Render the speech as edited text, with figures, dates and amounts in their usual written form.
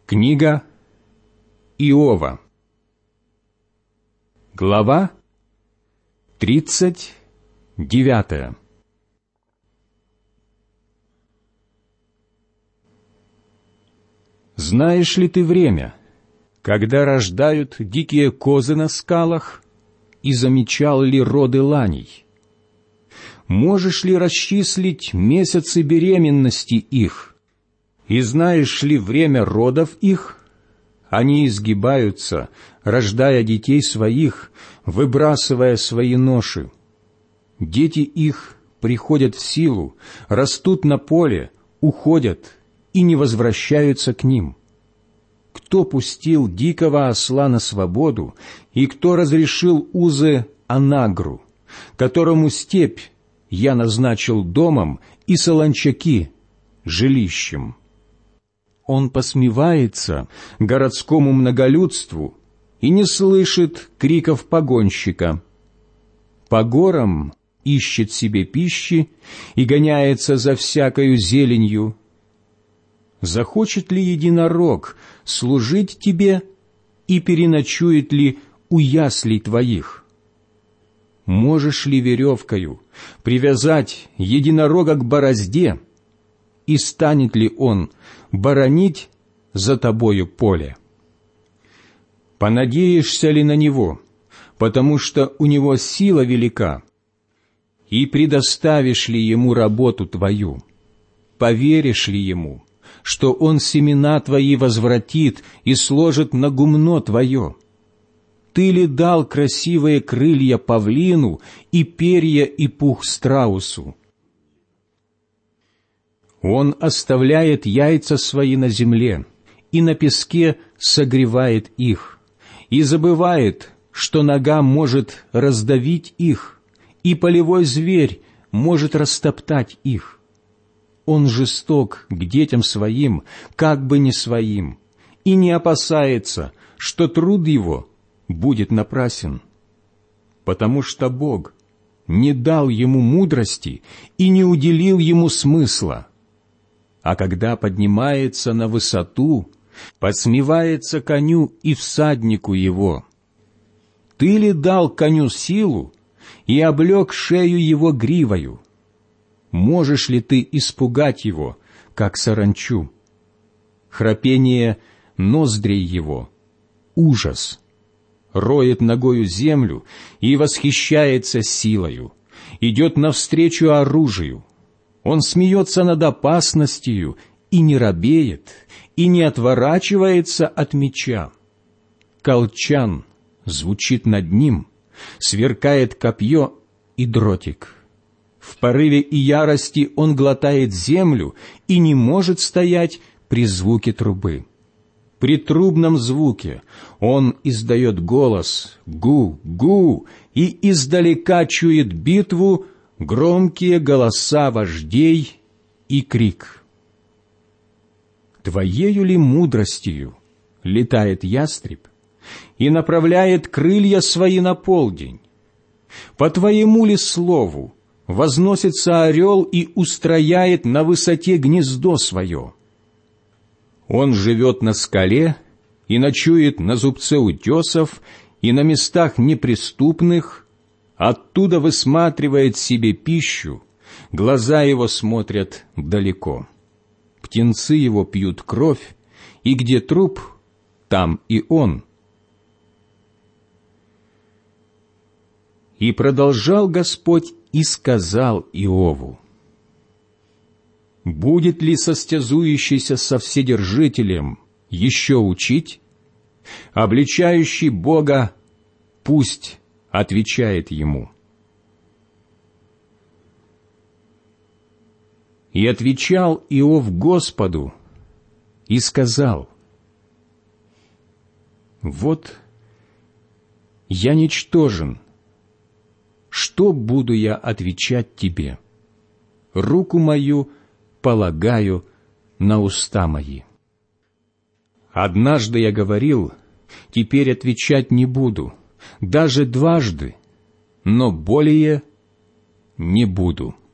Книга Иова. Глава 39. Знаешь ли ты время, когда рождают дикие козы на скалах, и замечал ли роды ланей? Можешь ли расчислить месяцы беременности их? И знаешь ли время родов их? Они изгибаются, рождая детей своих, выбрасывая свои ноши. Дети их приходят в силу, растут на поле, уходят и не возвращаются к ним. Кто пустил дикого осла на свободу, и кто разрешил узы анагру, которому степь я назначил домом и солончаки жилищем? Он посмевается городскому многолюдству и не слышит криков погонщика. По горам ищет себе пищи и гоняется за всякою зеленью. Захочет ли единорог служить тебе и переночует ли у яслей твоих? Можешь ли веревкою привязать единорога к борозде, и станет ли он боронить за тобою поле? Понадеешься ли на него, потому что у него сила велика, и предоставишь ли ему работу твою? Поверишь ли ему, что он семена твои возвратит и сложит на гумно твое? Ты ли дал красивые крылья павлину и перья и пух страусу? Он оставляет яйца свои на земле и на песке согревает их, и забывает, что нога может раздавить их, и полевой зверь может растоптать их. Он жесток к детям своим, как бы не своим, и не опасается, что труд его будет напрасен. Потому что Бог не дал ему мудрости и не уделил ему смысла. А когда поднимается на высоту, подсмевается коню и всаднику его. Ты ли дал коню силу и облек шею его гривою? Можешь ли ты испугать его, как саранчу? Храпение ноздрей его — ужас. Роет ногою землю и восхищается силою, идет навстречу оружию. Он смеется над опасностью и не робеет, и не отворачивается от меча. Колчан звучит над ним, сверкает копье и дротик. В порыве и ярости он глотает землю и не может стоять при звуке трубы. При трубном звуке он издает голос «гу-гу» и издалека чует битву, громкие голоса вождей и крик. Твоею ли мудростью летает ястреб и направляет крылья свои на полдень? По твоему ли слову возносится орел и устрояет на высоте гнездо свое? Он живет на скале и ночует на зубце утесов и на местах неприступных. Оттуда высматривает себе пищу, глаза его смотрят далеко. Птенцы его пьют кровь, и где труп, там и он. И продолжал Господь и сказал Иову: «Будет ли состязующийся со Вседержителем еще учить? Обличающий Бога пусть отвечает ему». И отвечал Иов Господу и сказал: «Вот я ничтожен, что буду я отвечать тебе? Руку мою полагаю на уста мои. Однажды я говорил, теперь отвечать не буду, даже дважды, но более не буду».